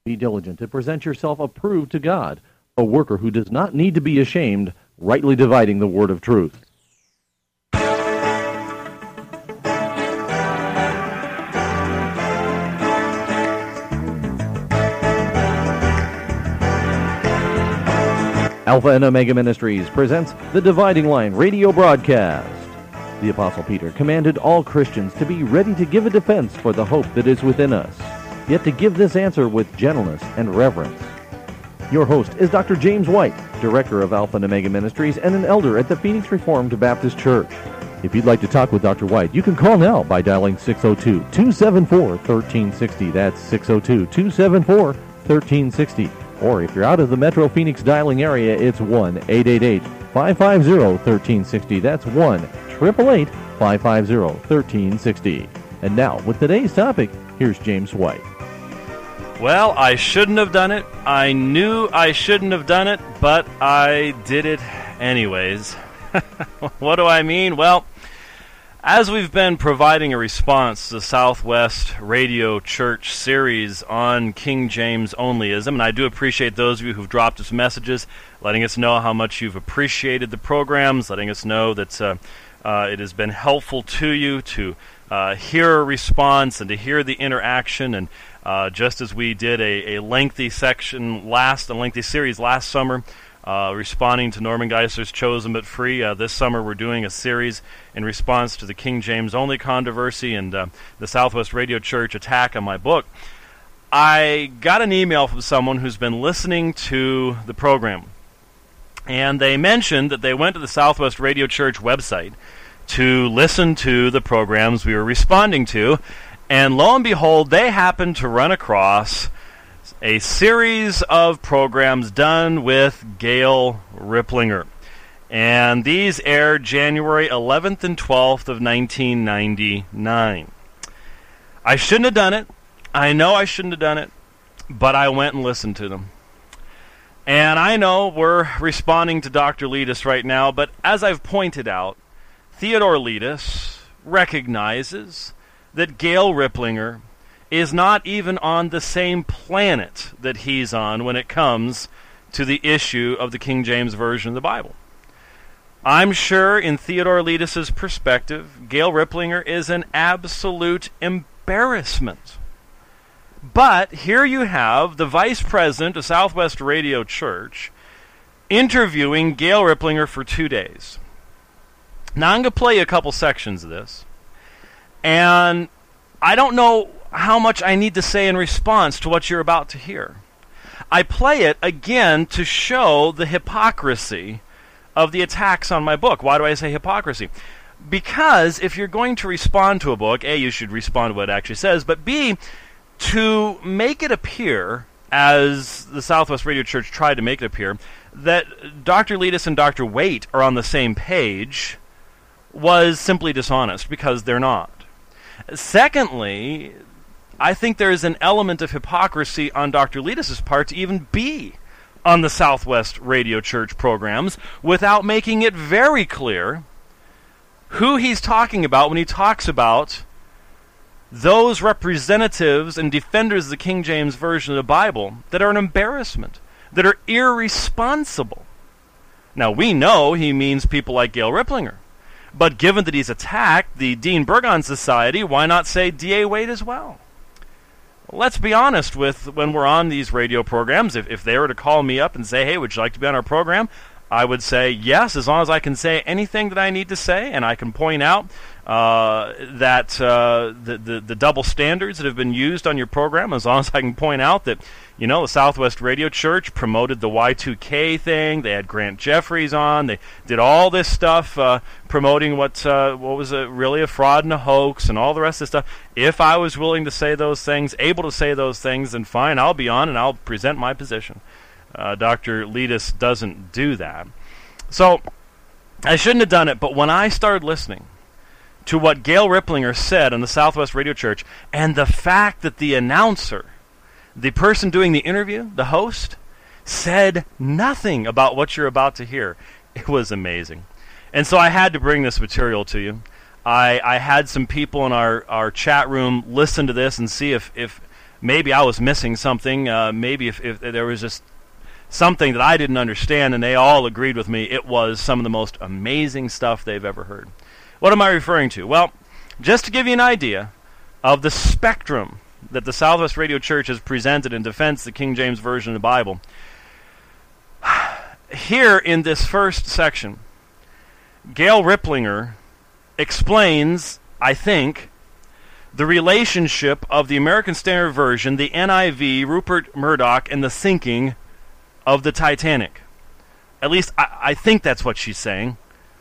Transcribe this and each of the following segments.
Be diligent to present yourself approved to God, a worker who does not need to be ashamed, rightly dividing the word of truth. Alpha and Omega Ministries presents the Dividing Line radio broadcast. The Apostle Peter commanded all Christians to be ready to give a defense for the hope that is within us, yet to give this answer with gentleness and reverence. Your host is Dr. James White, Director of Alpha and Omega Ministries and an elder at the Phoenix Reformed Baptist Church. If you'd like to talk with Dr. White, you can call now by dialing 602-274-1360. That's 602-274-1360. Or if you're out of the Metro Phoenix dialing area, it's 1-888-550-1360. That's 1-888-550-1360. And now, with today's topic, here's James White. Well, I shouldn't have done it. I knew I shouldn't have done it, but I did it anyways. What do I mean? Well, as we've been providing a response to the Southwest Radio Church series on King James Onlyism, and I do appreciate those of you who've dropped us messages, letting us know how much you've appreciated the programs, letting us know that it has been helpful to you to hear a response and to hear the interaction. And just as we did a lengthy series last summer, responding to Norman Geisler's Chosen But Free. This summer we're doing a series in response to the King James Only controversy and the Southwest Radio Church attack on my book. I got an email from someone who's been listening to the program, and they mentioned that they went to the Southwest Radio Church website to listen to the programs we were responding to, and lo and behold, they happened to run across a series of programs done with Gail Riplinger. And these aired January 11th and 12th of 1999. I shouldn't have done it. I know I shouldn't have done it, but I went and listened to them. And I know we're responding to Dr. Letus right now, but as I've pointed out, Theodore Letus recognizes that Gail Riplinger is not even on the same planet that he's on when it comes to the issue of the King James Version of the Bible. I'm sure in Theodore Letus's perspective, Gail Riplinger is an absolute embarrassment. But here you have the vice president of Southwest Radio Church interviewing Gail Riplinger for 2 days. Now I'm going to play you a couple sections of this, and I don't know how much I need to say in response to what you're about to hear. I play it again to show the hypocrisy of the attacks on my book. Why do I say hypocrisy? Because if you're going to respond to a book, A, you should respond to what it actually says, but B, to make it appear, as the Southwest Radio Church tried to make it appear, that Dr. Letus and Dr. Waite are on the same page was simply dishonest, because they're not. Secondly, I think there is an element of hypocrisy on Dr. Letus's part to even be on the Southwest Radio Church programs without making it very clear who he's talking about when he talks about those representatives and defenders of the King James Version of the Bible that are an embarrassment, that are irresponsible. Now, we know he means people like Gail Riplinger, but given that he's attacked the Dean Burgon Society, why not say D.A. Waite as well? Let's be honest with when we're on these radio programs. If they were to call me up and say, hey, would you like to be on our program? I would say yes, as long as I can say anything that I need to say, and I can point out that the double standards that have been used on your program, as long as I can point out that, you know, the Southwest Radio Church promoted the Y2K thing. They had Grant Jeffries on. They did all this stuff promoting what was really a fraud and a hoax and all the rest of the stuff. If I was willing to say those things, able to say those things, then fine, I'll be on and I'll present my position. Dr. Letus doesn't do that. So I shouldn't have done it, but when I started listening to what Gail Riplinger said on the Southwest Radio Church, and the fact that the announcer, the person doing the interview, the host, said nothing about what you're about to hear, it was amazing. And so I had to bring this material to you. I had some people in our chat room listen to this and see if maybe I was missing something. Maybe if there was just something that I didn't understand, and they all agreed with me, it was some of the most amazing stuff they've ever heard. What am I referring to? Well, just to give you an idea of the spectrum that the Southwest Radio Church has presented in defense of the King James Version of the Bible, here in this first section, Gail Ripplinger explains, I think, the relationship of the American Standard Version, the NIV, Rupert Murdoch, and the sinking of the Titanic. At least I think that's what she's saying.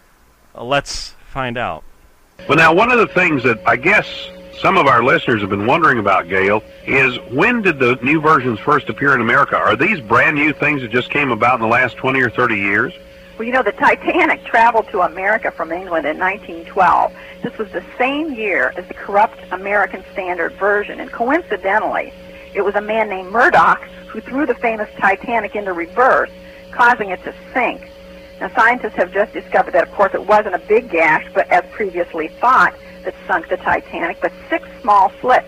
Let's find out. Well, now, one of the things that I guess some of our listeners have been wondering about, Gail, is when did the new versions first appear in America? Are these brand new things that just came about in the last 20 or 30 years? Well, the Titanic traveled to America from England in 1912. This was the same year as the corrupt American Standard Version, and coincidentally, it was a man named Murdoch who threw the famous Titanic into reverse, causing it to sink. Now, scientists have just discovered that, of course, it wasn't a big gash, but as previously thought, that sunk the Titanic, but 6 small slits.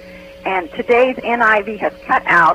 And today's NIV has cut out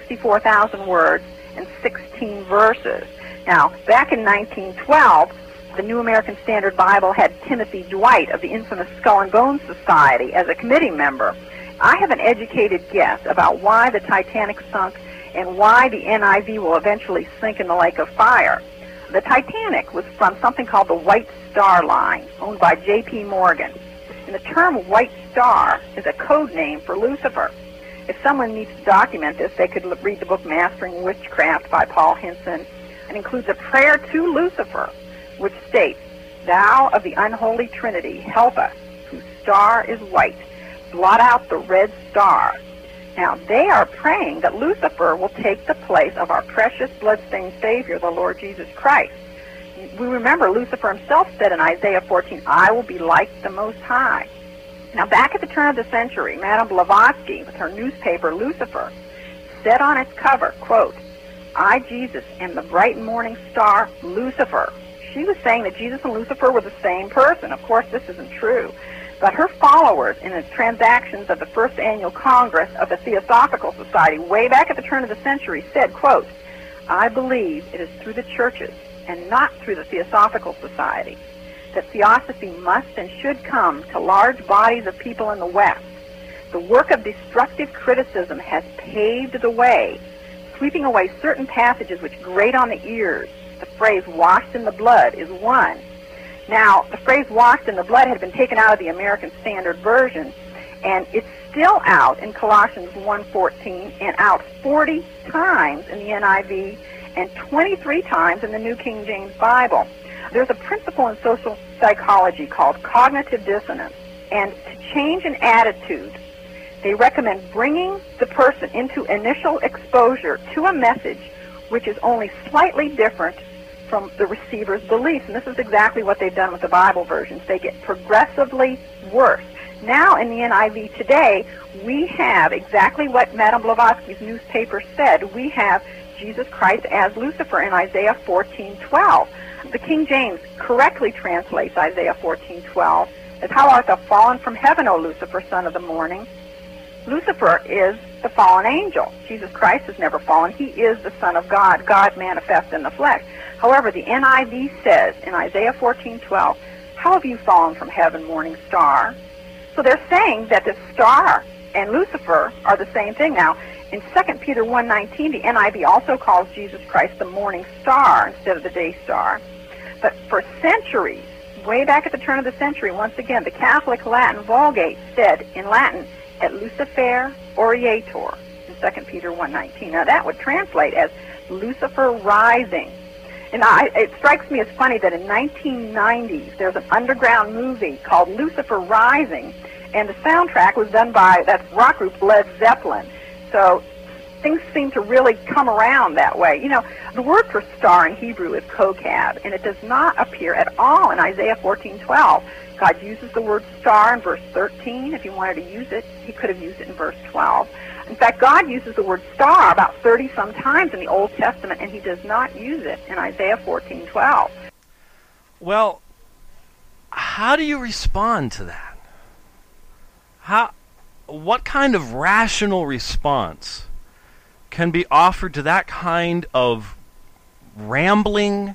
64,000 words and 16 verses. Now, back in 1912, the New American Standard Bible had Timothy Dwight of the infamous Skull and Bones Society as a committee member. I have an educated guess about why the Titanic sunk and why the NIV will eventually sink in the lake of fire. The Titanic was from something called the White Star Line, owned by J.P. Morgan. And the term White Star is a code name for Lucifer. If someone needs to document this, they could read the book Mastering Witchcraft by Paul Hinson. It includes a prayer to Lucifer, which states, "Thou of the unholy Trinity, help us, whose star is white. Blot out the red star." Now, they are praying that Lucifer will take the place of our precious blood-stained Savior, the Lord Jesus Christ. We remember Lucifer himself said in Isaiah 14, "I will be like the Most High." Now, back at the turn of the century, Madame Blavatsky, with her newspaper Lucifer, said on its cover, quote, "I, Jesus, am the bright morning star, Lucifer." She was saying that Jesus and Lucifer were the same person. Of course, this isn't true. But her followers in the transactions of the first annual Congress of the Theosophical Society way back at the turn of the century said, quote, "I believe it is through the churches and not through the Theosophical Society that theosophy must and should come to large bodies of people in the West. The work of destructive criticism has paved the way, sweeping away certain passages which grate on the ears. The phrase washed in the blood is one." Now, the phrase washed in the blood had been taken out of the American Standard Version, and it's still out in Colossians 1:14 and out 40 times in the NIV and 23 times in the New King James Bible. There's a principle in social psychology called cognitive dissonance, and to change an attitude, they recommend bringing the person into initial exposure to a message which is only slightly different from the receiver's beliefs. And this is exactly what they've done with the Bible versions. They get progressively worse. Now in the NIV today, we have exactly what Madame Blavatsky's newspaper said. We have Jesus Christ as Lucifer in Isaiah 14:12. The King James correctly translates Isaiah 14:12 as, "How art thou fallen from heaven, O Lucifer, son of the morning?" Lucifer is the fallen angel. Jesus Christ has never fallen. He is the Son of God, God manifest in the flesh. However, the NIV says in Isaiah 14:12, "How have you fallen from heaven, morning star?" So they're saying that the star and Lucifer are the same thing. Now, in 2 Peter 1:19, the NIV also calls Jesus Christ the morning star instead of the day star. But for centuries, way back at the turn of the century, once again, the Catholic Latin Vulgate said in Latin, "Et Lucifer Oriator," in 2 Peter 1:19. Now, that would translate as Lucifer rising. And it strikes me as funny that in 1990s, there's an underground movie called Lucifer Rising, and the soundtrack was done by that rock group Led Zeppelin. So things seem to really come around that way. The word for star in Hebrew is kokab, and it does not appear at all in Isaiah 14:12. God uses the word star in verse 13. If he wanted to use it, he could have used it in verse 12. In fact, God uses the word star about 30-some times in the Old Testament, and he does not use it in Isaiah 14:12. Well, how do you respond to that? what kind of rational response can be offered to that kind of rambling,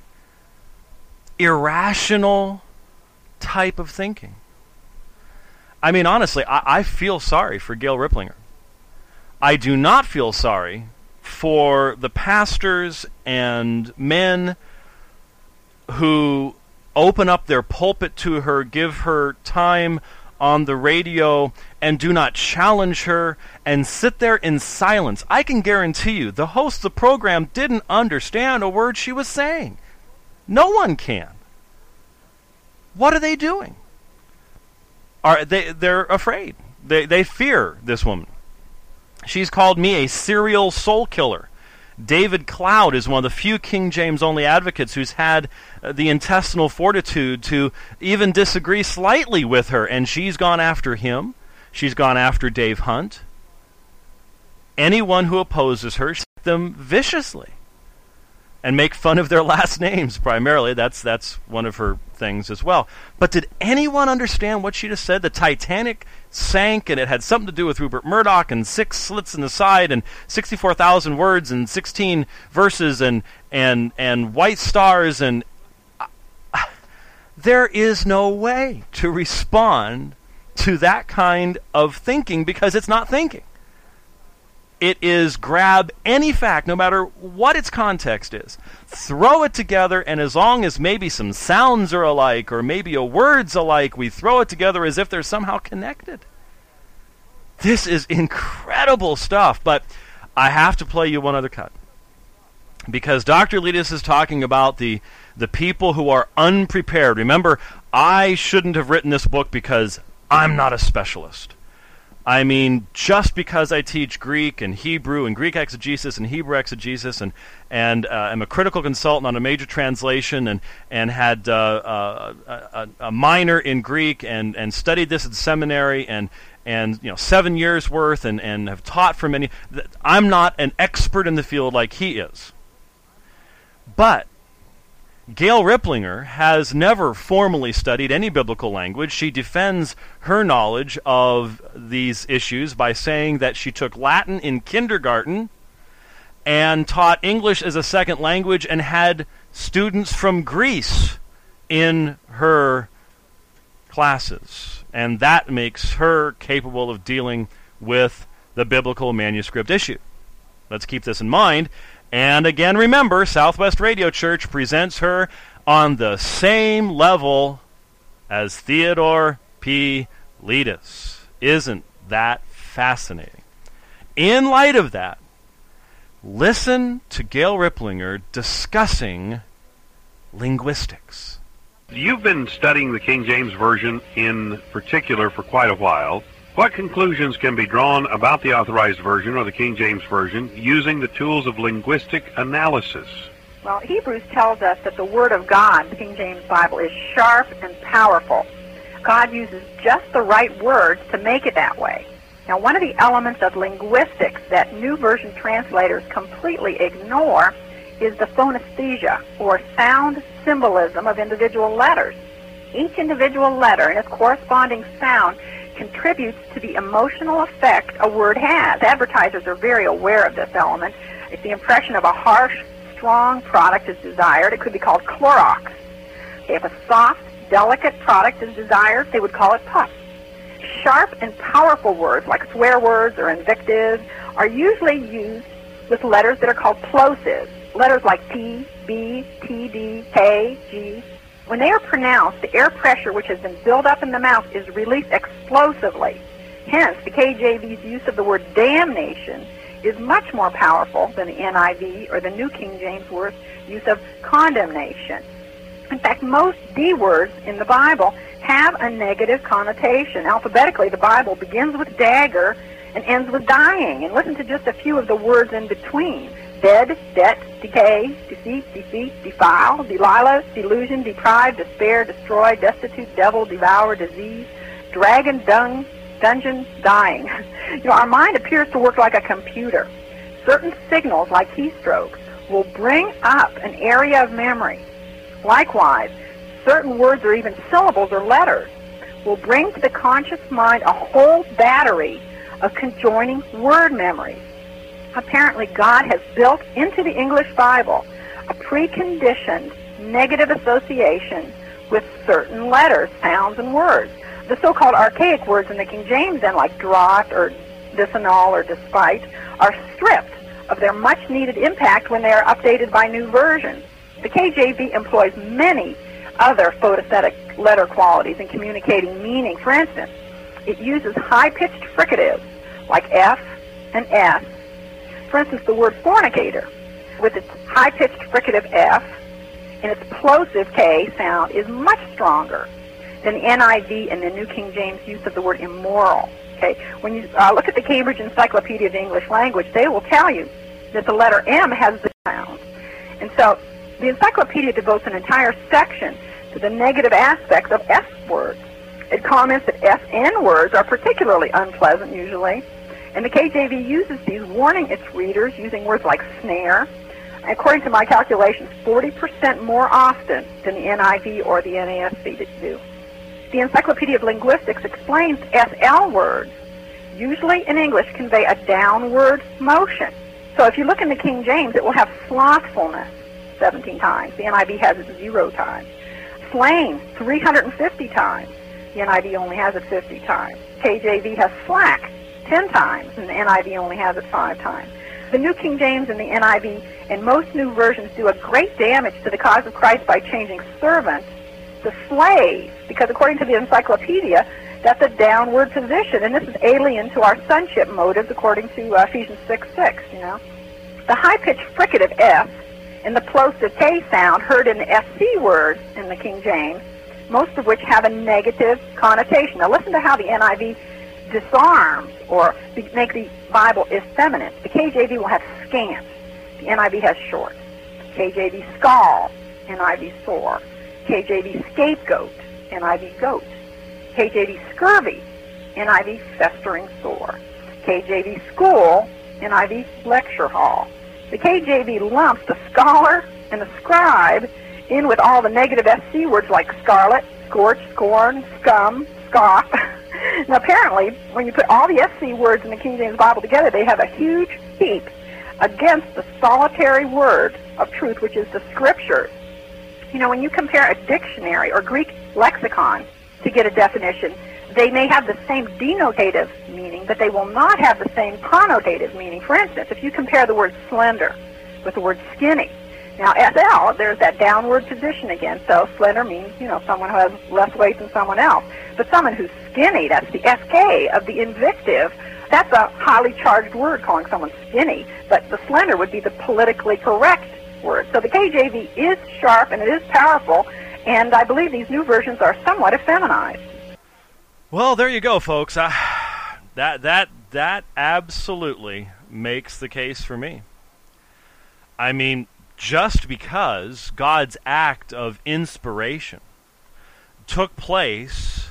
irrational type of thinking? I mean, honestly, I feel sorry for Gail Riplinger. I do not feel sorry for the pastors and men who open up their pulpit to her, give her time on the radio, and do not challenge her and sit there in silence. I can guarantee you the host of the program didn't understand a word she was saying. No one can. What are they doing? They're afraid. They fear this woman. She's called me a serial soul killer. David Cloud is one of the few King James only advocates who's had the intestinal fortitude to even disagree slightly with her, and she's gone after him. She's gone after Dave Hunt. Anyone who opposes her, she hits them viciously and make fun of their last names primarily. That's one of her things as well. But did anyone understand what she just said? The Titanic sank, and it had something to do with Rupert Murdoch and 6 slits in the side and 64,000 words and 16 verses and white stars, and there is no way to respond to that kind of thinking, because it's not thinking. It is grab any fact, no matter what its context is, throw it together, and as long as maybe some sounds are alike or maybe a word's alike, we throw it together as if they're somehow connected. This is incredible stuff, but I have to play you one other cut. Because Dr. Letus is talking about the people who are unprepared. Remember, I shouldn't have written this book because I'm not a specialist. I mean, just because I teach Greek and Hebrew and Greek exegesis and Hebrew exegesis and am a critical consultant on a major translation and had a minor in Greek and studied this at seminary and 7 years worth and have taught for many, I'm not an expert in the field like he is. But Gail Riplinger has never formally studied any biblical language. She defends her knowledge of these issues by saying that she took Latin in kindergarten and taught English as a second language and had students from Greece in her classes. And that makes her capable of dealing with the biblical manuscript issue. Let's keep this in mind. And again, remember, Southwest Radio Church presents her on the same level as Theodore P. Letus. Isn't that fascinating? In light of that, listen to Gail Riplinger discussing linguistics. You've been studying the King James Version in particular for quite a while. What conclusions can be drawn about the Authorized Version or the King James Version using the tools of linguistic analysis? Well, Hebrews tells us that the Word of God, the King James Bible, is sharp and powerful. God uses just the right words to make it that way. Now, one of the elements of linguistics that New Version translators completely ignore is the phonesthesia, or sound symbolism of individual letters. Each individual letter and its corresponding sound contributes to the emotional effect a word has. Advertisers are very aware of this element. If the impression of a harsh, strong product is desired, it could be called Clorox. If a soft, delicate product is desired, they would call it puff. Sharp and powerful words, like swear words or invectives, are usually used with letters that are called plosives. Letters like P, B, T, D, K, G. When they are pronounced, the air pressure which has been built up in the mouth is released explosively. Hence, the KJV's use of the word damnation is much more powerful than the NIV or the New King James word's use of condemnation. In fact, most D words in the Bible have a negative connotation. Alphabetically, the Bible begins with dagger and ends with dying. And listen to just a few of the words in between. Dead, debt, decay, deceit, defeat, defile, Delilah, delusion, deprive, despair, destroy, destitute, devil, devour, disease, dragon, dung, dungeon, dying. Our mind appears to work like a computer. Certain signals, like keystrokes, will bring up an area of memory. Likewise, certain words or even syllables or letters will bring to the conscious mind a whole battery of conjoining word memories. Apparently, God has built into the English Bible a preconditioned negative association with certain letters, sounds, and words. The so-called archaic words in the King James, then, like draught or disanal or despite, are stripped of their much-needed impact when they are updated by new versions. The KJV employs many other photothetic letter qualities in communicating meaning. For instance, it uses high-pitched fricatives like F and S. For instance, the word fornicator, with its high-pitched fricative F and its plosive K sound, is much stronger than the NIV and the New King James use of the word immoral. Okay, when you look at the Cambridge Encyclopedia of the English Language, they will tell you that the letter M has the sound. And so the encyclopedia devotes an entire section to the negative aspects of S words. It comments that SN words are particularly unpleasant usually, and the KJV uses these, warning its readers using words like snare, according to my calculations, 40% more often than the NIV or the NASB do. The Encyclopedia of Linguistics explains SL words, usually in English, convey a downward motion. So if you look in the King James, it will have slothfulness 17 times. The NIV has it 0 times. Slain 350 times. The NIV only has it 50 times. KJV has slack 10 times, and the NIV only has it 5 times. The New King James and the NIV and most new versions do a great damage to the cause of Christ by changing servant to slave, because according to the encyclopedia, that's a downward position, and this is alien to our sonship motives according to Ephesians 6:6, you know. The high-pitched fricative F and the plosive K sound heard in the SC words in the King James, most of which have a negative connotation. Now listen to how the NIV disarms or make the Bible effeminate. The KJV will have scant. The NIV has short. KJV skull, NIV sore. KJV scapegoat, NIV goat. KJV scurvy, NIV festering sore. KJV school, NIV lecture hall. The KJV lumps the scholar and the scribe in with all the negative SC words like scarlet, scorch, scorn, scum, scoff. Now apparently, when you put all the SC words in the King James Bible together, they have a huge heap against the solitary word of truth, which is the Scriptures. You know, when you compare a dictionary or Greek lexicon to get a definition, they may have the same denotative meaning, but they will not have the same connotative meaning. For instance, if you compare the word slender with the word skinny, now SL, there's that downward position again, so slender means, you know, someone who has less weight than someone else. But someone who's skinny, that's the SK of the invective, that's a highly charged word, calling someone skinny, but the slender would be the politically correct word. So the KJV is sharp and it is powerful, and I believe these new versions are somewhat effeminized. Well, there you go, folks. That absolutely makes the case for me. I mean, just because God's act of inspiration took place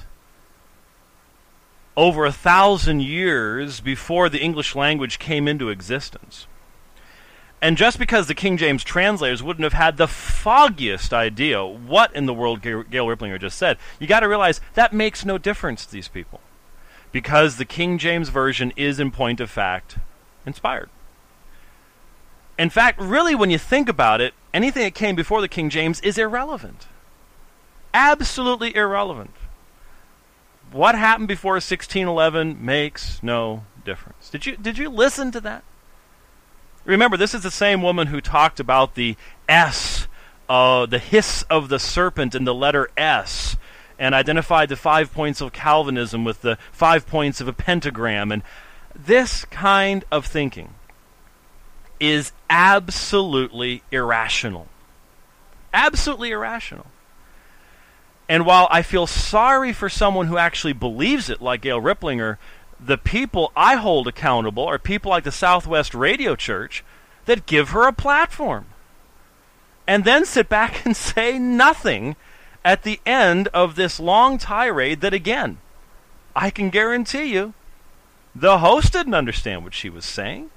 over 1,000 years before the English language came into existence, and just because the King James translators wouldn't have had the foggiest idea what in the world Gail Riplinger just said, you got to realize that makes no difference to these people, because the King James Version is, in point of fact, inspired. In fact, really, when you think about it, anything that came before the King James is irrelevant. Absolutely irrelevant. What happened before 1611 makes no difference. Did you listen to that? Remember, this is the same woman who talked about the S, the hiss of the serpent in the letter S, and identified the 5 points of Calvinism with the 5 points of a pentagram. And this kind of thinking is absolutely irrational. Absolutely irrational. And while I feel sorry for someone who actually believes it, like Gail Riplinger, the people I hold accountable are people like the Southwest Radio Church that give her a platform and then sit back and say nothing at the end of this long tirade that, again, I can guarantee you the host didn't understand what she was saying.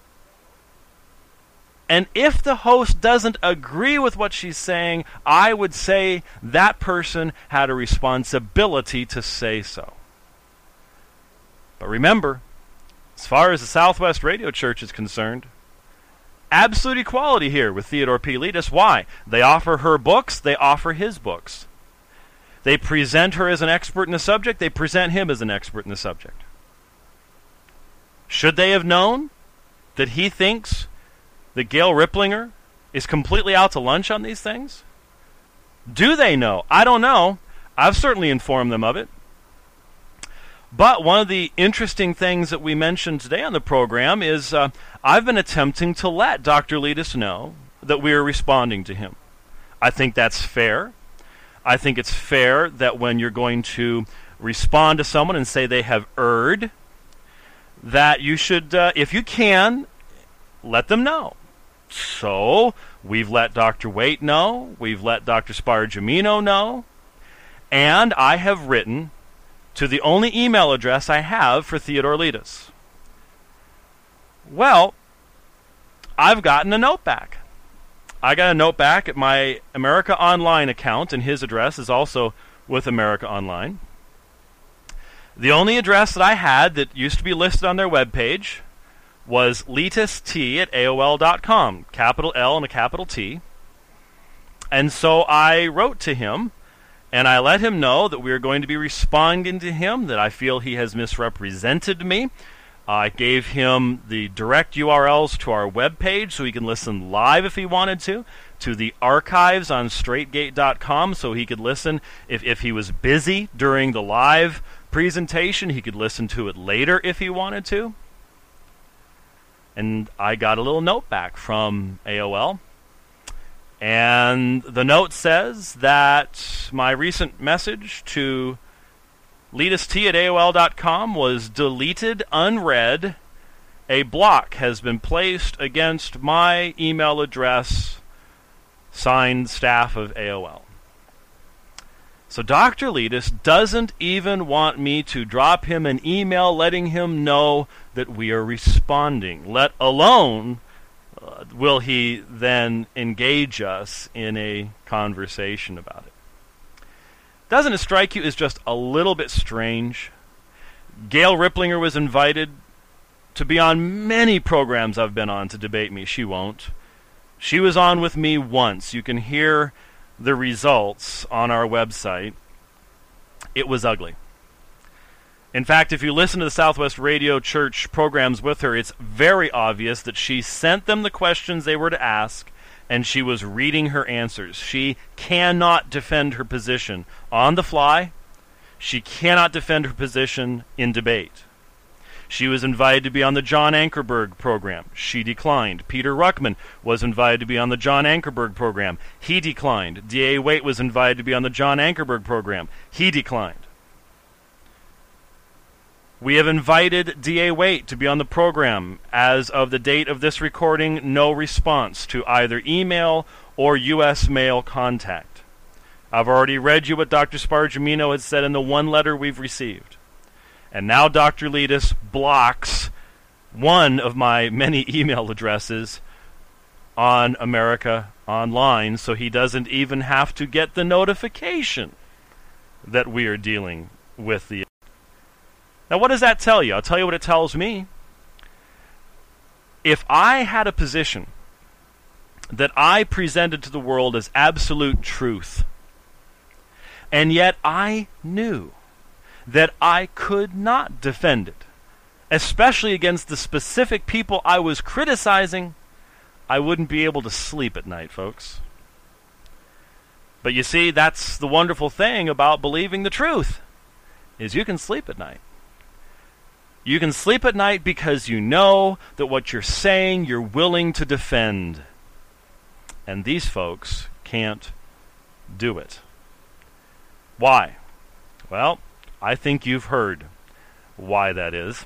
And if the host doesn't agree with what she's saying, I would say that person had a responsibility to say so. But remember, As far as the Southwest Radio Church is concerned, absolute equality here with Theodore P. Letis. Why? They offer her books, they offer his books. They present her as an expert in the subject, they present him as an expert in the subject. Should they have known that he thinks that Gail Riplinger is completely out to lunch on these things? Do they know? I don't know. I've certainly informed them of it. But one of the interesting things that we mentioned today on the program is I've been attempting to let Dr. Letis know that we are responding to him. I think that's fair. I think it's fair that when you're going to respond to someone and say they have erred, that you should, if you can, let them know. So, we've let Dr. Waite know, we've let Dr. Spargimino know, and I have written to the only email address I have for Theodore Letis. Well, I've gotten a note back. I got a note back at my America Online account, and his address is also with America Online. The only address that I had that used to be listed on their webpage was letist@aol.com, capital L and a capital T. And so I wrote to him, and I let him know that we are going to be responding to him, that I feel he has misrepresented me. I gave him the direct URLs to our webpage so he can listen live if he wanted to the archives on straightgate.com so he could listen. If he was busy during the live presentation, he could listen to it later if he wanted to. And I got a little note back from AOL. And the note says that my recent message to letist@aol.com was deleted, unread. A block has been placed against my email address, signed staff of AOL. So Dr. Letis doesn't even want me to drop him an email letting him know that we are responding, let alone will he then engage us in a conversation about it. Doesn't it strike you as just a little bit strange? Gail Riplinger was invited to be on many programs I've been on to debate me. She won't. She was on with me once. You can hear the results on our website. It was ugly. In fact, if you listen to the Southwest Radio Church programs with her, it's very obvious that she sent them the questions they were to ask, and she was reading her answers. She cannot defend her position on the fly. She cannot defend her position in debate. She was invited to be on the John Ankerberg program. She declined. Peter Ruckman was invited to be on the John Ankerberg program. He declined. D.A. Waite was invited to be on the John Ankerberg program. He declined. We have invited D.A. Waite to be on the program. As of the date of this recording, no response to either email or U.S. mail contact. I've already read you what Dr. Spargimino had said in the one letter we've received. And now Dr. Letis blocks one of my many email addresses on America Online, so he doesn't even have to get the notification that we are dealing with the... Now, what does that tell you? I'll tell you what it tells me. If I had a position that I presented to the world as absolute truth, and yet I knew that I could not defend it, especially against the specific people I was criticizing, I wouldn't be able to sleep at night, folks. But you see, that's the wonderful thing about believing the truth, is you can sleep at night. You can sleep at night because you know that what you're saying you're willing to defend. And these folks can't do it. Why? Well, I think you've heard why that is.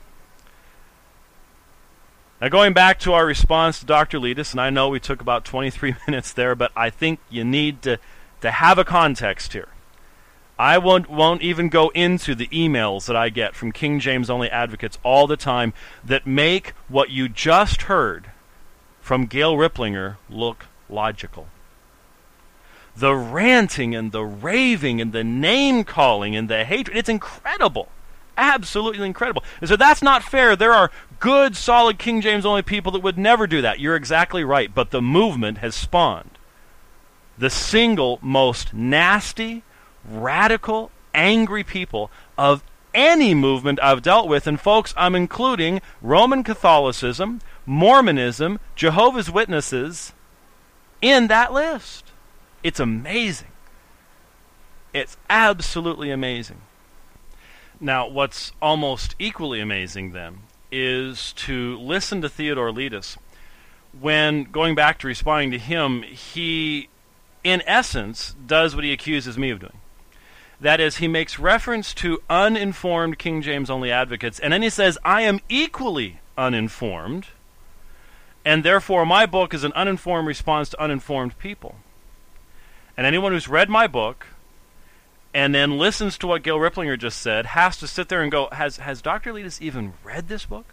Now, going back to our response to Dr. Letis, and I know we took about 23 minutes there, but I think you need to have a context here. I won't even go into the emails that I get from King James only advocates all the time that make what you just heard from Gail Riplinger look logical. The ranting and the raving and the name-calling and the hatred, it's incredible. absolutely incredible. And so that's not fair. There are good, solid King James only people that would never do that. You're exactly right. But the movement has spawned the single most nasty, radical, angry people of any movement I've dealt with. And folks, I'm including Roman Catholicism, Mormonism, Jehovah's Witnesses in that list. It's amazing. It's absolutely amazing. Now, what's almost equally amazing, then, is to listen to Theodore Letus. When, going back to responding to him, he, in essence, does what he accuses me of doing. That is, he makes reference to uninformed King James-only advocates, and then he says, I am equally uninformed, and therefore my book is an uninformed response to uninformed people. And anyone who's read my book and then listens to what Gail Ripplinger just said has to sit there and go, has Dr. Letus even read this book?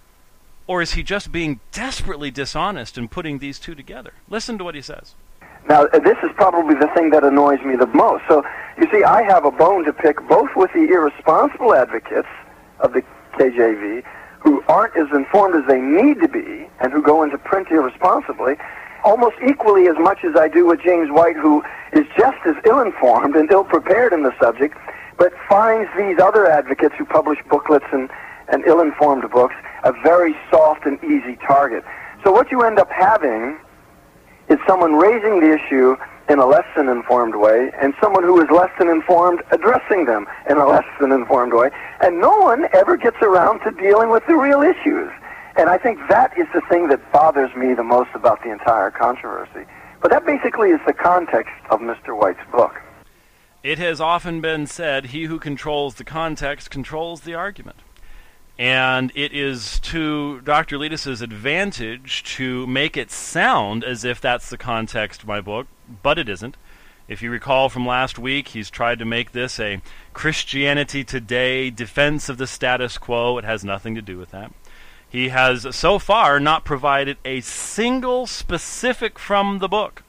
Or is he just being desperately dishonest in putting these two together? Listen to what he says. Now, this is probably the thing that annoys me the most. So, you see, I have a bone to pick both with the irresponsible advocates of the KJV who aren't as informed as they need to be and who go into print irresponsibly, almost equally as much as I do with James White, who is just as ill-informed and ill-prepared in the subject, but finds these other advocates who publish booklets and ill-informed books a very soft and easy target. So what you end up having is someone raising the issue in a less than informed way, and someone who is less than informed addressing them in a less than informed way, and no one ever gets around to dealing with the real issues. And I think that is the thing that bothers me the most about the entire controversy. But that basically is the context of Mr. White's book. It has often been said, he who controls the context controls the argument. And it is to Dr. Letus's advantage to make it sound as if that's the context of my book, but it isn't. If you recall from last week, he's tried to make this a Christianity Today defense of the status quo. It has nothing to do with that. He has so far not provided a single specific from the book,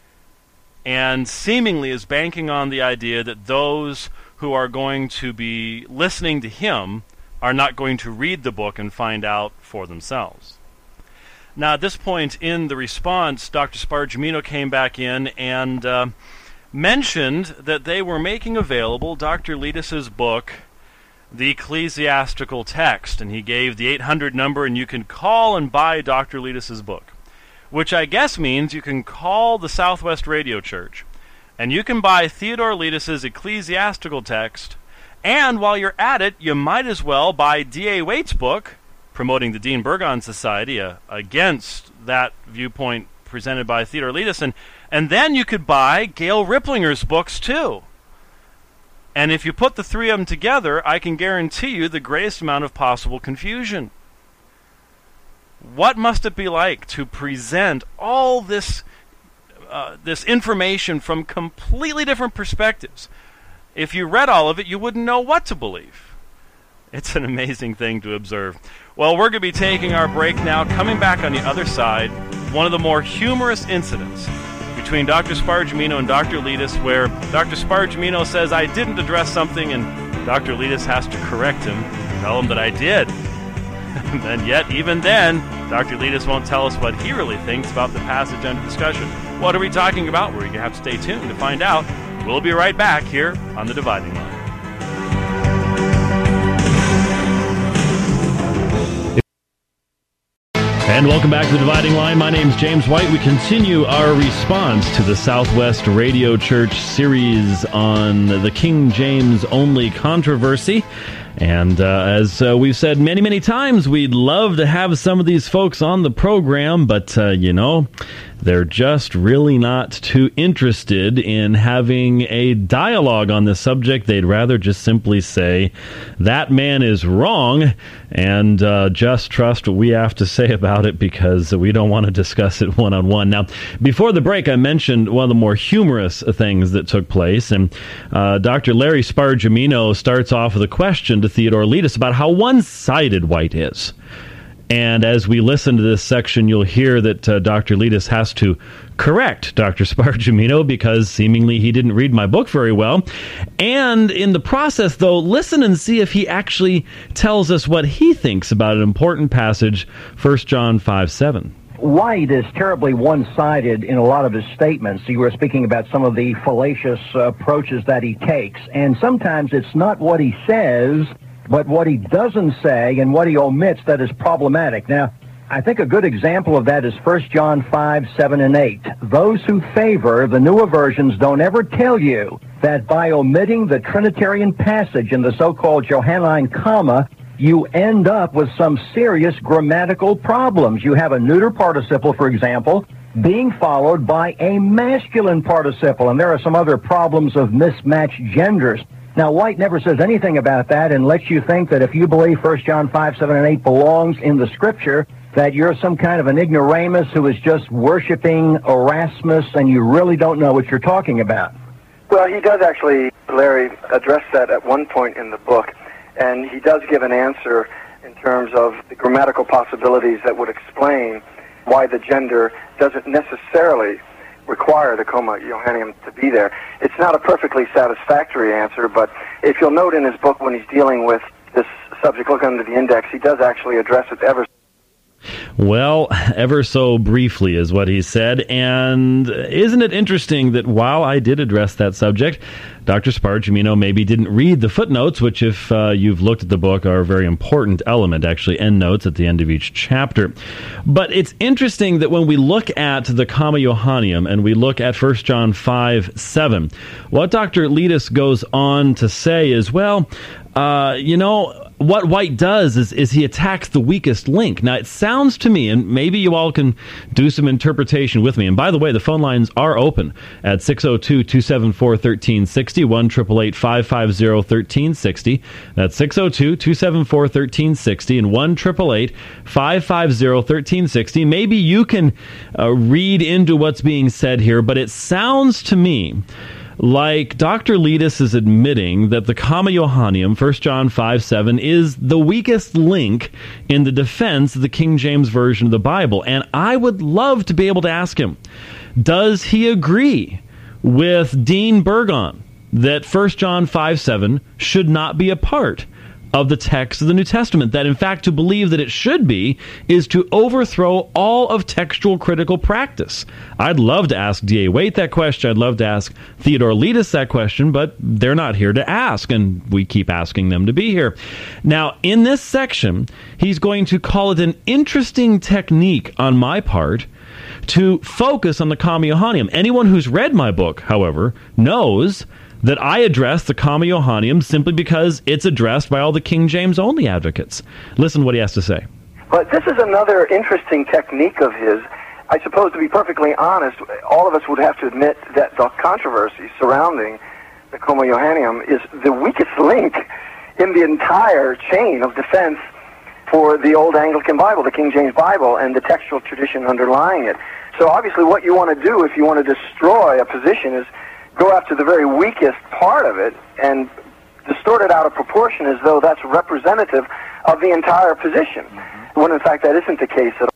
and seemingly is banking on the idea that those who are going to be listening to him are not going to read the book and find out for themselves. Now, at this point in the response, Dr. Spargimino came back in and mentioned that they were making available Dr. Letus's book, The Ecclesiastical Text, and he gave the 800 number, and you can call and buy Dr. Letus's book, which I guess means you can call the Southwest Radio Church, and you can buy Theodore Letus's Ecclesiastical Text, and while you're at it, you might as well buy D.A. Waite's book, promoting the Dean Burgon Society against that viewpoint presented by Theodore Letus, and then you could buy Gail Ripplinger's books too. And if you put the three of them together, I can guarantee you the greatest amount of possible confusion. What must it be like to present all this information from completely different perspectives? If you read all of it, you wouldn't know what to believe. It's an amazing thing to observe. Well, we're going to be taking our break now. Coming back on the other side, one of the more humorous incidents between Dr. Spargimino and Dr. Letus, where Dr. Spargimino says, I didn't address something, and Dr. Letus has to correct him, tell him that I did. And yet, even then, Dr. Letus won't tell us what he really thinks about the passage under discussion. What are we talking about? We're going to have to stay tuned to find out. We'll be right back here on The Dividing Line. And welcome back to The Dividing Line. My name's James White. We continue our response to the Southwest Radio Church series on the King James only controversy. And as we've said many, many times, we'd love to have some of these folks on the program, but, they're just really not too interested in having a dialogue on this subject. They'd rather just simply say, that man is wrong, and just trust what we have to say about it because we don't want to discuss it one-on-one. Now, before the break, I mentioned one of the more humorous things that took place, and Dr. Larry Spargimino starts off with a question to Theodore Letus about how one-sided White is. And as we listen to this section, you'll hear that Dr. Letus has to correct Dr. Spargimino because seemingly he didn't read my book very well. And in the process, though, listen and see if he actually tells us what he thinks about an important passage, 1 John 5:7. White is terribly one-sided in a lot of his statements. You were speaking about some of the fallacious approaches that he takes, and sometimes it's not what he says, but what he doesn't say and what he omits that is problematic. Now, I think a good example of that is 1 John 5:7 and 8. Those who favor the newer versions don't ever tell you that by omitting the Trinitarian passage in the so-called Johannine comma, you end up with some serious grammatical problems. You have a neuter participle, for example, being followed by a masculine participle, and there are some other problems of mismatched genders. Now, White never says anything about that and lets you think that if you believe 1 John 5:7 and 8 belongs in the Scripture, that you're some kind of an ignoramus who is just worshiping Erasmus and you really don't know what you're talking about. Well, he does actually, Larry, address that at one point in the book. And he does give an answer in terms of the grammatical possibilities that would explain why the gender doesn't necessarily require the comma Johannium to be there. It's not a perfectly satisfactory answer, but if you'll note in his book when he's dealing with this subject, look under the index, he does actually address it well, ever so briefly is what he said, and isn't it interesting that while I did address that subject, Dr. Spargimino maybe didn't read the footnotes, which if you've looked at the book are a very important element, actually endnotes at the end of each chapter. But it's interesting that when we look at the comma Johannium and we look at 1 John 5:7, what Dr. Letus goes on to say is, what White does is he attacks the weakest link. Now, it sounds to me, and maybe you all can do some interpretation with me, and by the way, the phone lines are open at 602-274-1360, 1-888-550-1360. That's 602-274-1360 and 1-888-550-1360. Maybe you can read into what's being said here, but it sounds to me like Dr. Letus is admitting that the comma Johannium, 1 John 5:7, is the weakest link in the defense of the King James Version of the Bible. And I would love to be able to ask him, does he agree with Dean Burgon that 1 John 5:7 should not be a part of the text of the New Testament, that in fact to believe that it should be is to overthrow all of textual critical practice? I'd love to ask D.A. Waite that question. I'd love to ask Theodore Letus that question, but they're not here to ask, and we keep asking them to be here. Now, in this section, he's going to call it an interesting technique on my part to focus on the comma Johannium. Anyone who's read my book, however, knows that I address the comma Johannium simply because it's addressed by all the King James only advocates. Listen what he has to say. But this is another interesting technique of his. I suppose, to be perfectly honest, all of us would have to admit that the controversy surrounding the comma Johannium is the weakest link in the entire chain of defense for the Old Anglican Bible, the King James Bible, and the textual tradition underlying it. So obviously what you want to do if you want to destroy a position is go after the very weakest part of it and distort it out of proportion as though that's representative of the entire position, when in fact that isn't the case at all.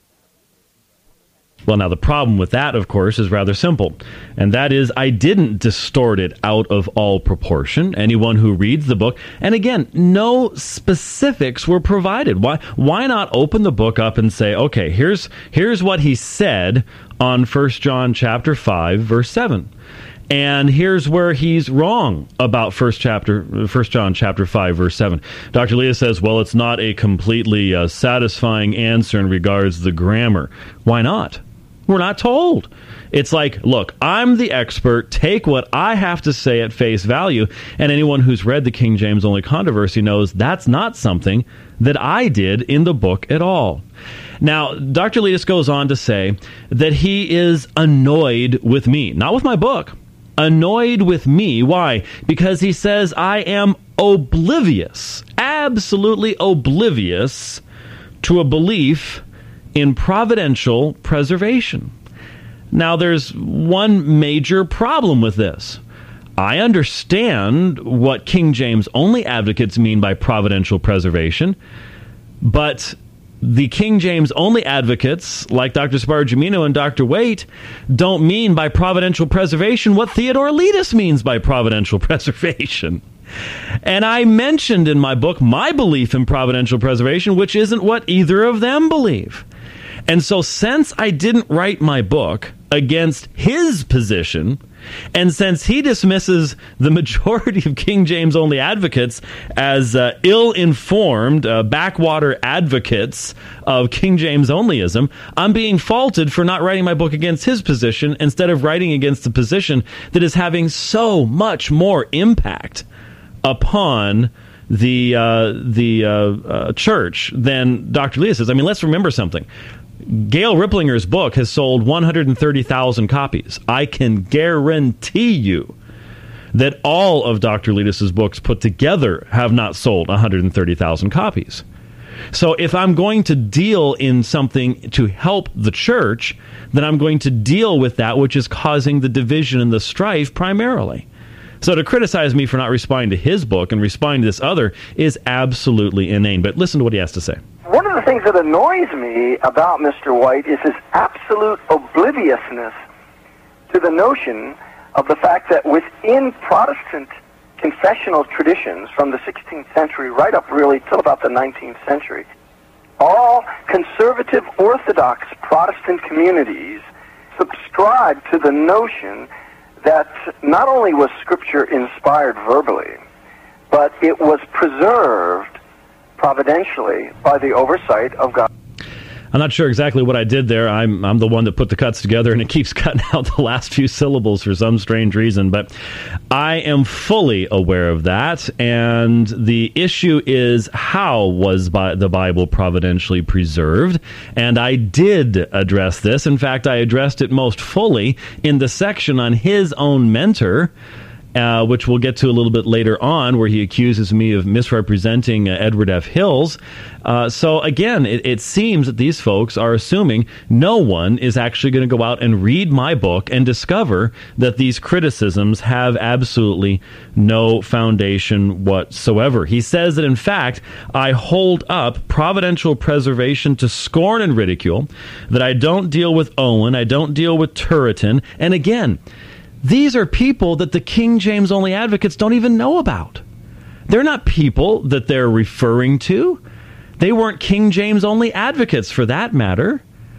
Well, now the problem with that, of course, is rather simple, and that is I didn't distort it out of all proportion. Anyone who reads the book, and again, no specifics were provided. Why not open the book up and say, okay, here's what he said on 1 John chapter 5, verse 7. And here's where he's wrong about 1 John chapter 5, verse 7. Dr. Leah says, well, it's not a completely satisfying answer in regards to the grammar. Why not? We're not told. It's like, look, I'm the expert. Take what I have to say at face value. And anyone who's read the King James only controversy knows that's not something that I did in the book at all. Now, Dr. Letus goes on to say that he is annoyed with me, not with my book. Annoyed with me. Why? Because he says I am oblivious, absolutely oblivious to a belief in providential preservation. Now, there's one major problem with this. I understand what King James only advocates mean by providential preservation, but the King James only advocates, like Dr. Spargimino and Dr. Waite, don't mean by providential preservation what Theodore Letus means by providential preservation. And I mentioned in my book my belief in providential preservation, which isn't what either of them believe. And so since I didn't write my book against his position, and since he dismisses the majority of King James only advocates as ill-informed backwater advocates of King James onlyism, I'm being faulted for not writing my book against his position instead of writing against the position that is having so much more impact upon the church than Dr. Letus is. I mean, let's remember something. Gail Ripplinger's book has sold 130,000 copies. I can guarantee you that all of Dr. Letus's books put together have not sold 130,000 copies. So if I'm going to deal in something to help the church, then I'm going to deal with that which is causing the division and the strife primarily. So to criticize me for not responding to his book and responding to this other is absolutely inane. But listen to what he has to say. One of the things that annoys me about Mr. White is his absolute obliviousness to the notion of the fact that within Protestant confessional traditions from the 16th century right up really till about the 19th century, all conservative Orthodox Protestant communities subscribe to the notion that not only was Scripture inspired verbally, but it was preserved providentially by the oversight of God. I'm not sure exactly what I did there. I'm the one that put the cuts together, and it keeps cutting out the last few syllables for some strange reason. But I am fully aware of that, and the issue is how was the Bible providentially preserved? And I did address this. In fact, I addressed it most fully in the section on his own mentor, which we'll get to a little bit later on, where he accuses me of misrepresenting Edward F. Hills. So again, it seems that these folks are assuming no one is actually going to go out and read my book and discover that these criticisms have absolutely no foundation whatsoever. He says that, in fact, I hold up providential preservation to scorn and ridicule, that I don't deal with Owen, I don't deal with Turretin, and again, these are people that the King James only advocates don't even know about. They're not people that they're referring to. They weren't King James only advocates for that matter.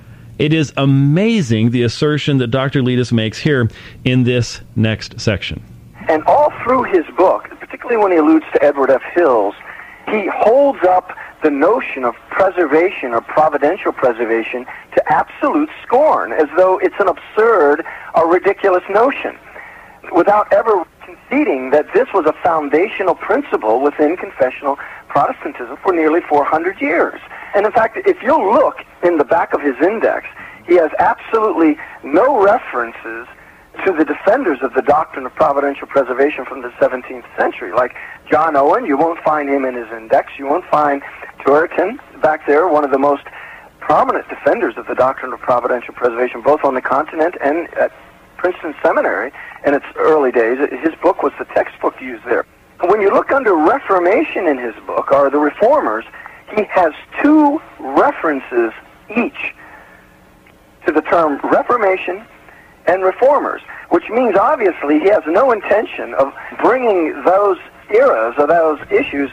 It is amazing the assertion that Dr. Letus makes here in this next section. And all through his book, particularly when he alludes to Edward F. Hills, he holds up the notion of preservation or providential preservation to absolute scorn, as though it's an absurd or ridiculous notion, without ever conceding that this was a foundational principle within confessional Protestantism for nearly 400 years. And in fact, if you'll look in the back of his index, he has absolutely no references to the defenders of the doctrine of providential preservation from the 17th century. Like John Owen, you won't find him in his index. You won't find Turretin back there, one of the most prominent defenders of the doctrine of providential preservation, both on the continent and at Princeton Seminary in its early days. His book was the textbook used there. When you look under Reformation in his book, or the Reformers, he has two references each to the term Reformation and Reformers, which means obviously he has no intention of bringing those eras or those issues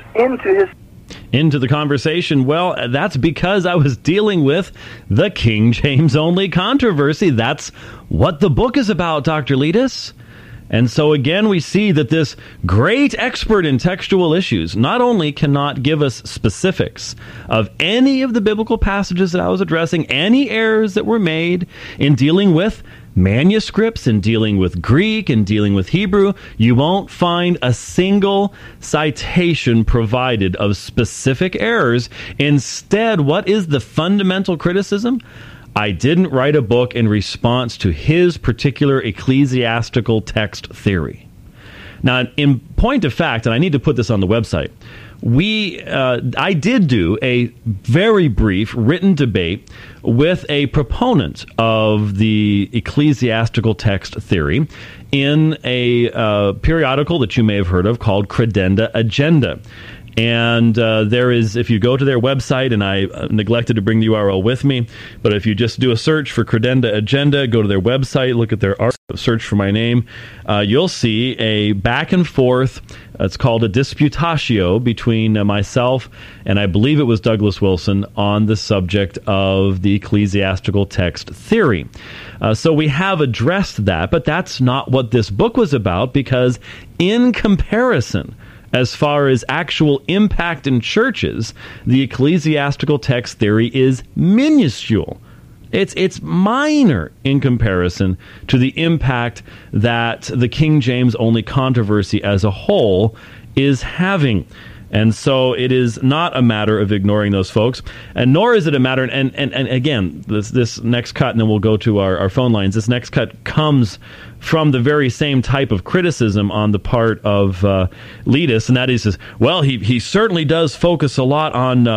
into the conversation. Well, that's because I was dealing with the King James only controversy. That's what the book is about, Dr. Letus. And so again, we see that this great expert in textual issues not only cannot give us specifics of any of the biblical passages that I was addressing, any errors that were made in dealing with manuscripts, in dealing with Greek, and dealing with Hebrew. You won't find a single citation provided of specific errors. Instead, what is the fundamental criticism? I didn't write a book in response to his particular ecclesiastical text theory. Now, in point of fact, and I need to put this on the website, I did do a very brief written debate with a proponent of the ecclesiastical text theory in a periodical that you may have heard of called Credenda Agenda. And there is, if you go to their website, and I neglected to bring the URL with me, but if you just do a search for Credenda Agenda, go to their website, look at their art, search for my name, you'll see a back and forth. It's called a disputatio between myself and I believe it was Douglas Wilson on the subject of the ecclesiastical text theory. So we have addressed that, but that's not what this book was about, because in comparison, as far as actual impact in churches, the ecclesiastical text theory is minuscule. It's minor in comparison to the impact that the King James only controversy as a whole is having. And so it is not a matter of ignoring those folks, and nor is it a matter, and again, this next cut, and then we'll go to our phone lines, this next cut comes from the very same type of criticism on the part of Letus, and that is, well, he certainly does focus a lot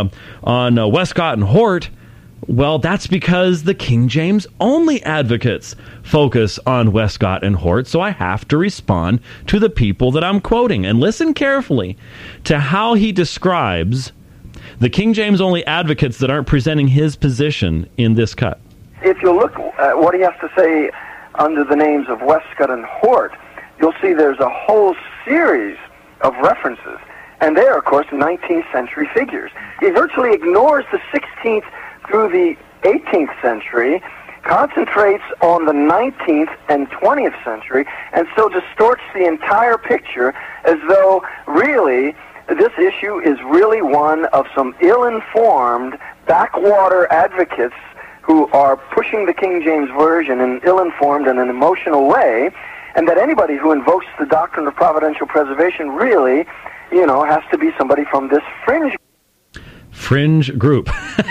on Westcott and Hort. Well, that's because the King James only advocates focus on Westcott and Hort, so I have to respond to the people that I'm quoting. And listen carefully to how he describes the King James only advocates that aren't presenting his position in this cut. If you look at what he has to say under the names of Westcott and Hort, you'll see there's a whole series of references. And they are, of course, 19th century figures. He virtually ignores the 16th through the 18th century, concentrates on the 19th and 20th century, and so distorts the entire picture as though really this issue is really one of some ill-informed backwater advocates who are pushing the King James Version in an ill-informed and an emotional way, and that anybody who invokes the doctrine of providential preservation really, has to be somebody from this fringe group.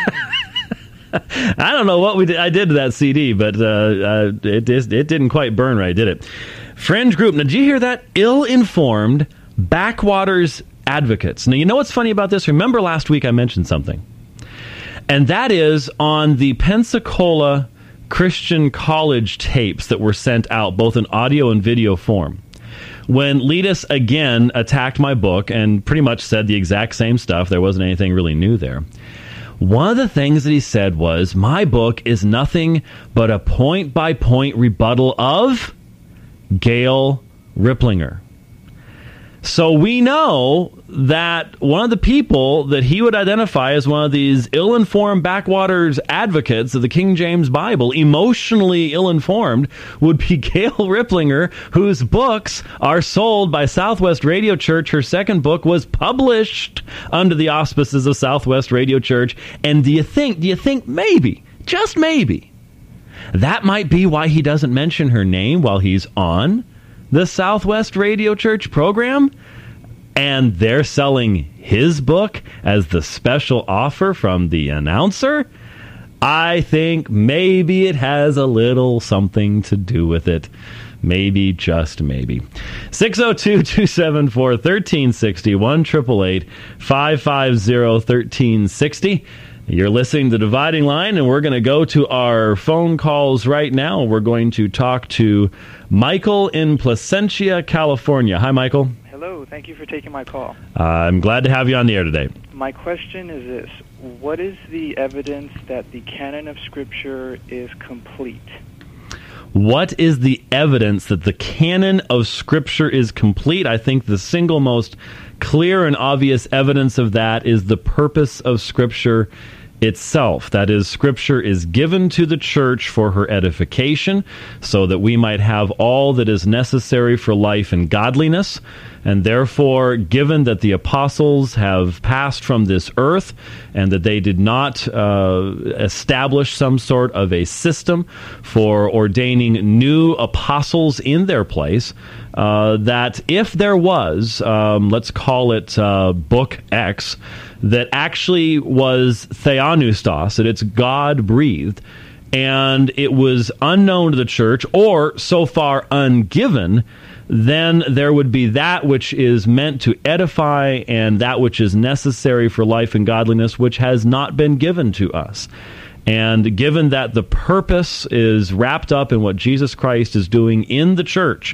I don't know what I did to that CD, but it didn't quite burn right, did it? Fringe group. Now, did you hear that? Ill-informed backwaters advocates. Now, you know what's funny about this? Remember last week I mentioned something. And that is on the Pensacola Christian College tapes that were sent out, both in audio and video form. When Letus again attacked my book and pretty much said the exact same stuff, there wasn't anything really new there. One of the things that he said was, my book is nothing but a point-by-point rebuttal of Gail Ripplinger. So we know that one of the people that he would identify as one of these ill-informed backwaters advocates of the King James Bible, emotionally ill-informed, would be Gail Ripplinger, whose books are sold by Southwest Radio Church. Her second book was published under the auspices of Southwest Radio Church. And do you think maybe, just maybe, that might be why he doesn't mention her name while he's on the Southwest Radio Church program, and they're selling his book as the special offer from the announcer? I think maybe it has a little something to do with it. Maybe, just maybe. 602-274-1360, 1-888-550-1360. You're listening to Dividing Line, and we're going to go to our phone calls right now. We're going to talk to Michael in Placentia, California. Hi, Michael. Hello. Thank you for taking my call. I'm glad to have you on the air today. My question is this. What is the evidence that the canon of Scripture is complete? What is the evidence that the canon of Scripture is complete? I think the single most clear and obvious evidence of that is the purpose of Scripture itself. That is, Scripture is given to the church for her edification, so that we might have all that is necessary for life and godliness. And therefore, given that the apostles have passed from this earth and that they did not establish some sort of a system for ordaining new apostles in their place, that if there was, let's call it Book X, that actually was theopneustos, that it's God-breathed, and it was unknown to the church, or so far ungiven, then there would be that which is meant to edify and that which is necessary for life and godliness, which has not been given to us. And given that the purpose is wrapped up in what Jesus Christ is doing in the church,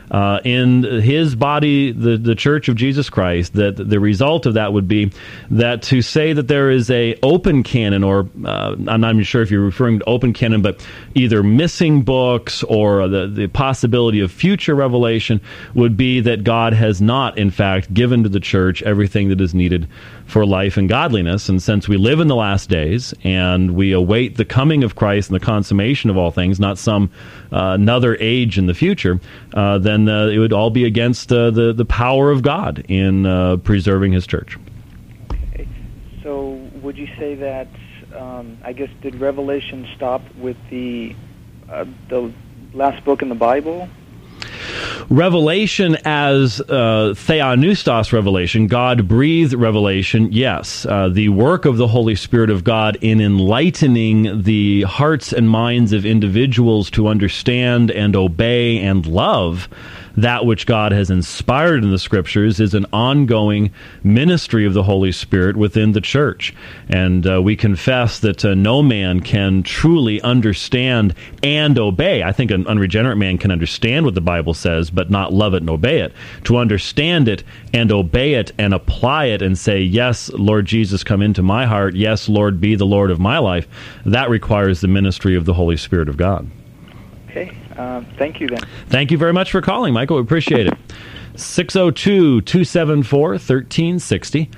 in his body, the Church of Jesus Christ, that the result of that would be that to say that there is a open canon, or I'm not even sure if you're referring to open canon, but either missing books or the possibility of future revelation, would be that God has not, in fact, given to the church everything that is needed for life and godliness. And since we live in the last days and we await the coming of Christ and the consummation of all things, not some another age in the future, then it would all be against the power of God in preserving his church. Okay. So would you say that, I guess, did Revelation stop with the last book in the Bible? Revelation as theopneustos revelation, God-breathed revelation, yes. The work of the Holy Spirit of God in enlightening the hearts and minds of individuals to understand and obey and love that which God has inspired in the Scriptures is an ongoing ministry of the Holy Spirit within the church. And we confess that no man can truly understand and obey. I think an unregenerate man can understand what the Bible says, but not love it and obey it. To understand it and obey it and apply it and say, yes, Lord Jesus, come into my heart. Yes, Lord, be the Lord of my life. That requires the ministry of the Holy Spirit of God. Okay. Thank you, then. Thank you very much for calling, Michael. We appreciate it. 602-274-1360.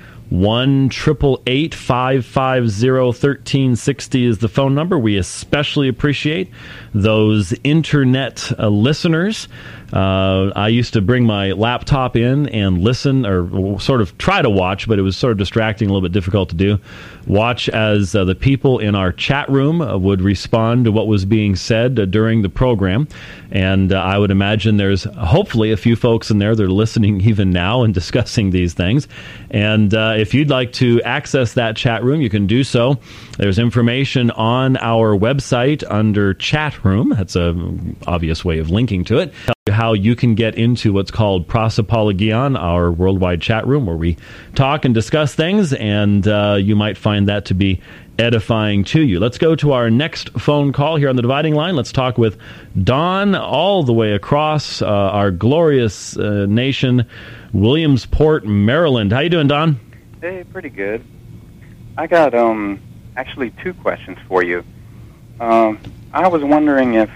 1-888-550-1360 is the phone number. We especially appreciate those internet listeners. I used to bring my laptop in and listen, or sort of try to watch, but it was sort of distracting, a little bit difficult to do. Watch as the people in our chat room would respond to what was being said during the program. And I would imagine there's hopefully a few folks in there that are listening even now and discussing these things. And if you'd like to access that chat room, you can do so. There's information on our website under chat room. That's an obvious way of linking to it. How you can get into what's called Prosopologion, our worldwide chat room, where we talk and discuss things, and you might find that to be edifying to you. Let's go to our next phone call here on the Dividing Line. Let's talk with Don all the way across our glorious nation, Williamsport, Maryland. How you doing, Don? Hey, pretty good. I got actually two questions for you. I was wondering if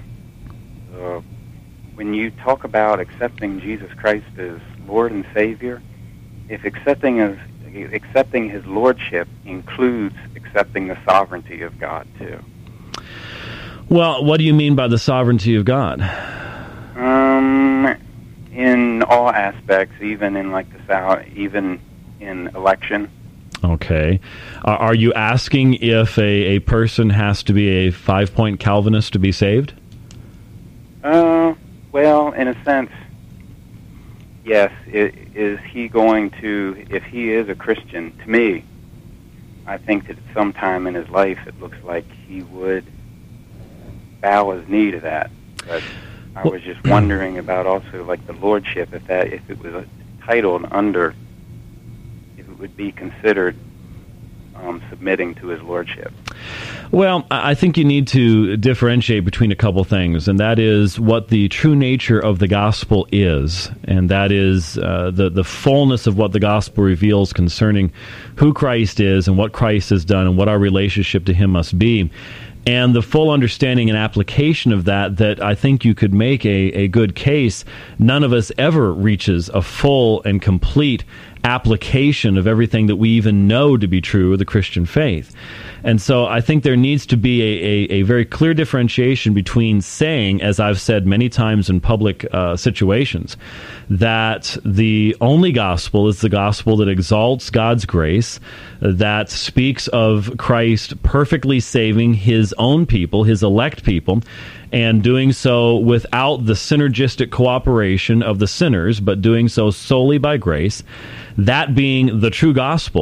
when you talk about accepting Jesus Christ as Lord and Savior, if accepting his lordship includes accepting the sovereignty of God too. Well, what do you mean by the sovereignty of God? In all aspects, even in like the South, even in election. Okay. Are you asking if a person has to be a 5-point Calvinist to be saved? Well, in a sense, yes. Is he going to, if he is a Christian, to me, I think that at some time in his life it looks like he would bow his knee to that. But I was just wondering about also like the lordship, if it was titled under, if it would be considered submitting to his lordship. Well, I think you need to differentiate between a couple things, and that is what the true nature of the gospel is, and that is the fullness of what the gospel reveals concerning who Christ is and what Christ has done and what our relationship to him must be. And the full understanding and application of that I think you could make a good case. None of us ever reaches a full and complete application of everything that we even know to be true of the Christian faith. And so I think there needs to be a very clear differentiation between saying, as I've said many times in public situations, that the only gospel is the gospel that exalts God's grace, that speaks of Christ perfectly saving his own people, his elect people, and doing so without the synergistic cooperation of the sinners, but doing so solely by grace, that being the true gospel.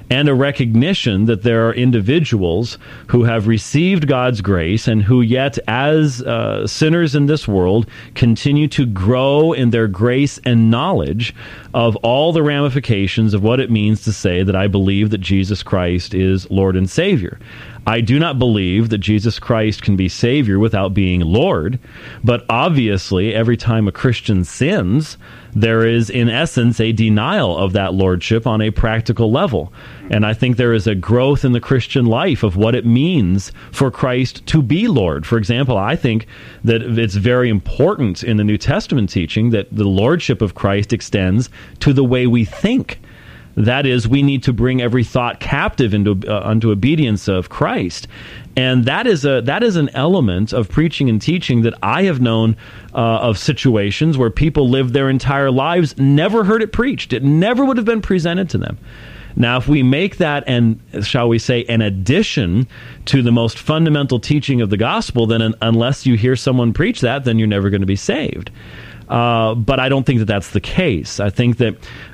and a recognition that there are individuals who have received God's grace and who yet, as sinners in this world, continue to grow in their grace and knowledge of all the ramifications of what it means to say that I believe that Jesus Christ is Lord and Savior. I do not believe that Jesus Christ can be Savior without being Lord, but obviously every time a Christian sins, there is in essence a denial of that lordship on a practical level. And I think there is a growth in the Christian life of what it means for Christ to be Lord. For example, I think that it's very important in the New Testament teaching that the lordship of Christ extends to the way we think. That is, we need to bring every thought captive unto obedience of Christ. And that is an element of preaching and teaching that I have known of situations where people lived their entire lives, never heard it preached. It never would have been presented to them. Now, if we make that, shall we say, an addition to the most fundamental teaching of the gospel, then unless you hear someone preach that, then you're never going to be saved. But I don't think that that's the case. I think that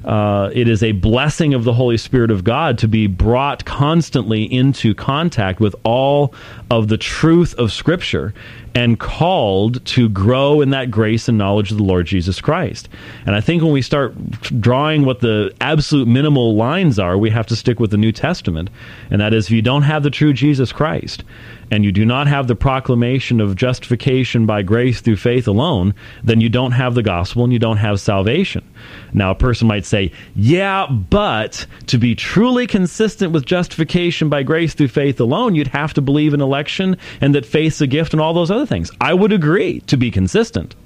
it is a blessing of the Holy Spirit of God to be brought constantly into contact with all of the truth of Scripture and called to grow in that grace and knowledge of the Lord Jesus Christ. And I think when we start drawing what the absolute minimal lines are, we have to stick with the New Testament. And that is, if you don't have the true Jesus Christ, and you do not have the proclamation of justification by grace through faith alone, then you don't have the gospel and you don't have salvation. Now, a person might say, yeah, but to be truly consistent with justification by grace through faith alone, you'd have to believe in election and that faith's a gift and all those other things. I would agree to be consistent.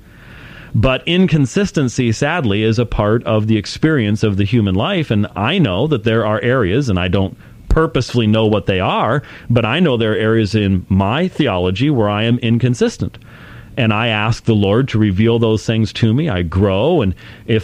But inconsistency, sadly, is a part of the experience of the human life, and I know that there are areas, and I don't purposefully know what they are, but I know there are areas in my theology where I am inconsistent. And I ask the Lord to reveal those things to me. I grow, and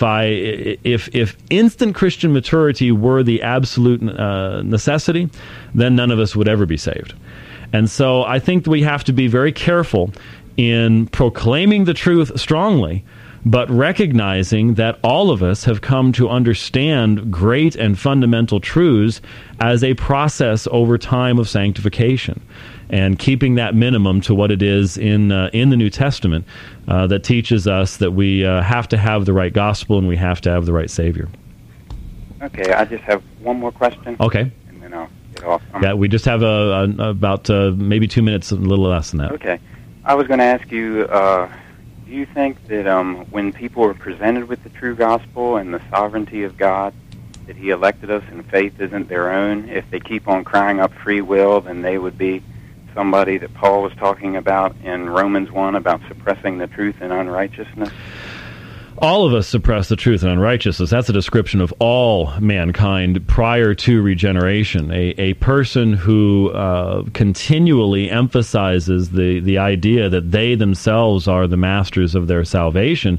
if instant Christian maturity were the absolute necessity, then none of us would ever be saved. And so I think that we have to be very careful in proclaiming the truth strongly, but recognizing that all of us have come to understand great and fundamental truths as a process over time of sanctification, and keeping that minimum to what it is in the New Testament that teaches us that we have to have the right gospel and we have to have the right Savior. Okay, I just have one more question. Okay. And then I'll get off. Yeah, we just have about maybe 2 minutes, a little less than that. Okay. I was going to ask you, do you think that when people are presented with the true gospel and the sovereignty of God, that He elected us and faith isn't their own, if they keep on crying up free will, then they would be somebody that Paul was talking about in Romans 1 about suppressing the truth in unrighteousness? All of us suppress the truth and unrighteousness. That's a description of all mankind prior to regeneration. A person who continually emphasizes the idea that they themselves are the masters of their salvation,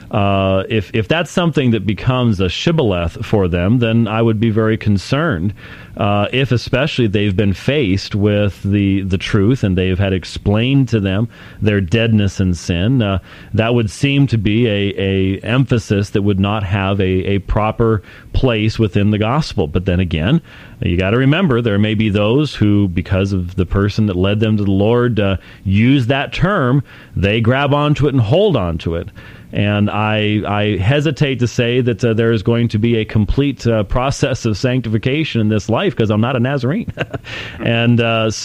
if that's something that becomes a shibboleth for them, then I would be very concerned. If especially they've been faced with the truth and they've had explained to them their deadness in sin, that would seem to be a emphasis that would not have a proper place within the gospel. But then again, you got to remember there may be those who, because of the person that led them to the Lord, use that term, they grab onto it and hold onto it. And I hesitate to say that there is going to be a complete process of sanctification in this life, because I'm not a Nazarene. And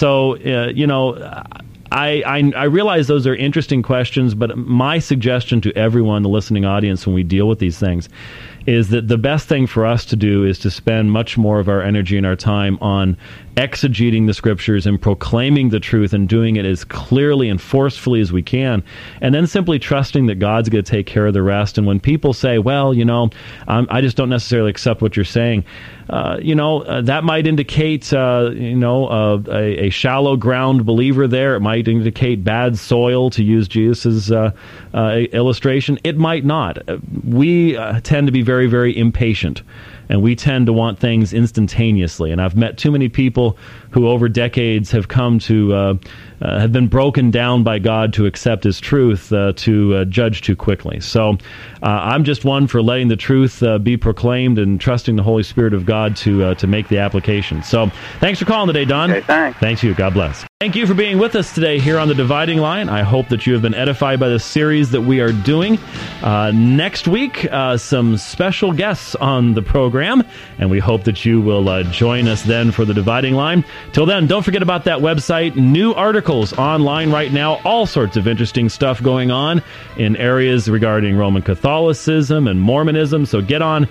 I realize those are interesting questions, but my suggestion to everyone in the listening audience when we deal with these things is that the best thing for us to do is to spend much more of our energy and our time on exegeting the Scriptures and proclaiming the truth and doing it as clearly and forcefully as we can, and then simply trusting that God's going to take care of the rest. And when people say, well, I just don't necessarily accept what you're saying, that might indicate, a shallow ground believer there. It might indicate bad soil, to use Jesus' illustration. It might not. We tend to be very, very impatient. and we tend to want things instantaneously. And I've met too many people who over decades have come to have been broken down by God to accept His truth, to judge too quickly. So I'm just one for letting the truth be proclaimed and trusting the Holy Spirit of God to make the application. So thanks for calling today, Don. Okay, thanks. Thanks you. God bless. Thank you for being with us today here on The Dividing Line. I hope that you have been edified by the series that we are doing. Next week, some special guests on the program, and we hope that you will join us then for The Dividing Line. Till then, don't forget about that website. New articles online right now. All sorts of interesting stuff going on in areas regarding Roman Catholicism and Mormonism. So get on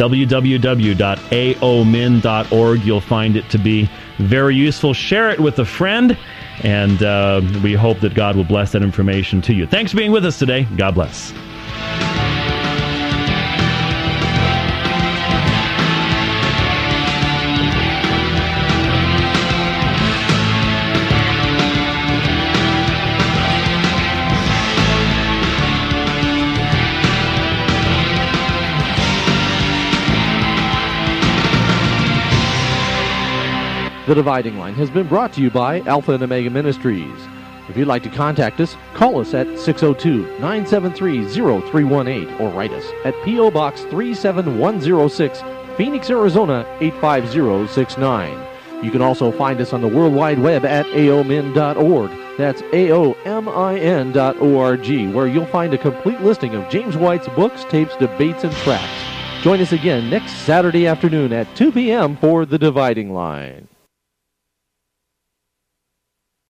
www.aomin.org. You'll find it to be very useful. Share it with a friend, and we hope that God will bless that information to you. Thanks for being with us today. God bless. The Dividing Line has been brought to you by Alpha and Omega Ministries. If you'd like to contact us, call us at 602-973-0318 or write us at P.O. Box 37106, Phoenix, Arizona 85069. You can also find us on the World Wide Web at aomin.org. That's aomin.org, where you'll find a complete listing of James White's books, tapes, debates, and tracts. Join us again next Saturday afternoon at 2 p.m. for The Dividing Line.